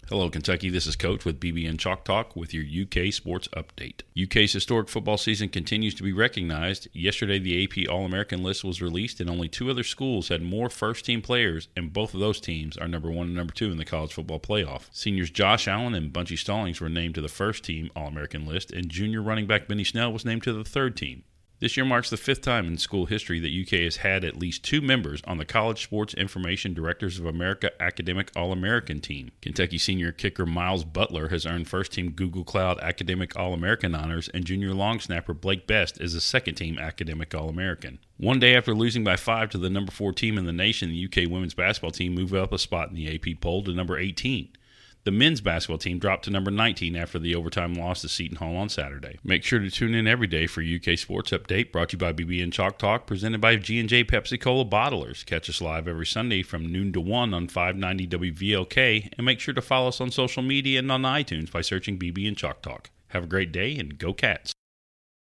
Hello, Kentucky. This is Coach with BBN Chalk Talk with your UK sports update. UK's historic football season continues to be recognized. Yesterday, the AP All-American list was released, and only two other schools had more first-team players, and both of those teams are number 1 and number 2 in the college football playoff. Seniors Josh Allen and Bunchy Stallings were named to the first-team All-American list, and junior running back Benny Snell was named to the third team. This year marks the 5th time in school history that UK has had at least 2 members on the College Sports Information Directors of America Academic All-American team. Kentucky senior kicker Miles Butler has earned first-team Google Cloud Academic All-American honors, and junior long snapper Blake Best is a second-team Academic All-American. One day after losing by 5 to the number 4 team in the nation, the UK women's basketball team moved up a spot in the AP poll to number 18. The men's basketball team dropped to number 19 after the overtime loss to Seton Hall on Saturday. Make sure to tune in every day for UK Sports Update, brought to you by BBN Chalk Talk, presented by G&J Pepsi Cola Bottlers. Catch us live every Sunday from noon to 1 on 590 WVLK, and make sure to follow us on social media and on iTunes by searching BBN Chalk Talk. Have a great day, and go Cats!